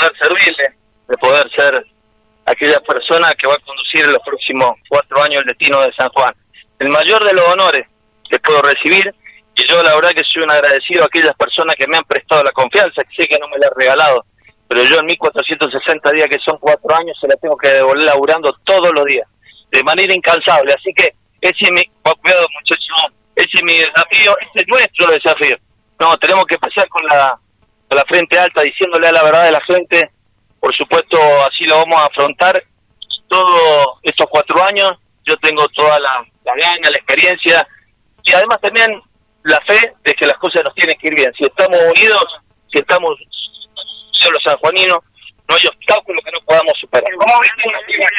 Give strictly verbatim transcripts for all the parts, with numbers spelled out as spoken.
poder servirle, de poder ser aquella persona que va a conducir en los próximos cuatro años el destino de San Juan. El mayor de los honores que puedo recibir, y yo la verdad que soy un agradecido a aquellas personas que me han prestado la confianza, que sé que no me la han regalado, pero yo en mil cuatrocientos sesenta días, que son cuatro años, se la tengo que devolver laburando todos los días, de manera incansable. Así que ese es mi, cuidado muchachos, ese es mi desafío, ese es nuestro desafío. No, tenemos que empezar con la, con la frente alta, diciéndole a la verdad de la gente. Por supuesto, así lo vamos a afrontar todos estos cuatro años. Yo tengo toda la, la gana, la experiencia, y además también la fe de que las cosas nos tienen que ir bien. Si estamos unidos, si estamos los sanjuaninos, no hay obstáculo que no podamos superar. ¿Cómo ves una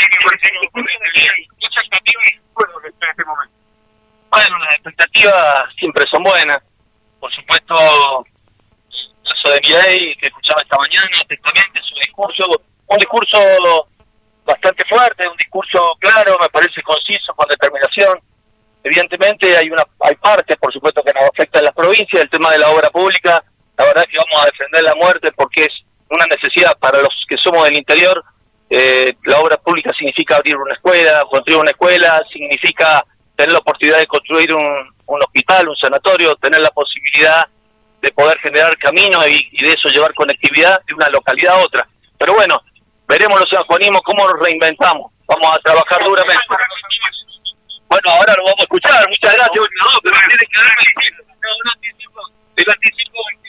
Bueno, las expectativas siempre son buenas. Por supuesto, el caso de Milei, que escuchaba esta mañana, atentamente su discurso, un discurso bastante fuerte, un discurso claro, me parece conciso, con determinación. Evidentemente hay una hay partes, por supuesto, que nos afectan las provincias, el tema de la obra pública. La verdad que vamos a defender la muerte porque es una necesidad para los que somos del interior. Eh, la obra pública significa abrir una escuela, construir una escuela, significa tener la oportunidad de construir un, un hospital, un sanatorio, tener la posibilidad de poder generar caminos y, y de eso llevar conectividad de una localidad a otra. Pero bueno, veremos los sanjuanismos cómo nos reinventamos. Vamos a trabajar duramente. Bueno, ahora lo vamos a escuchar. Muchas gracias. No, pero tiene que darme el anticipo. El anticipo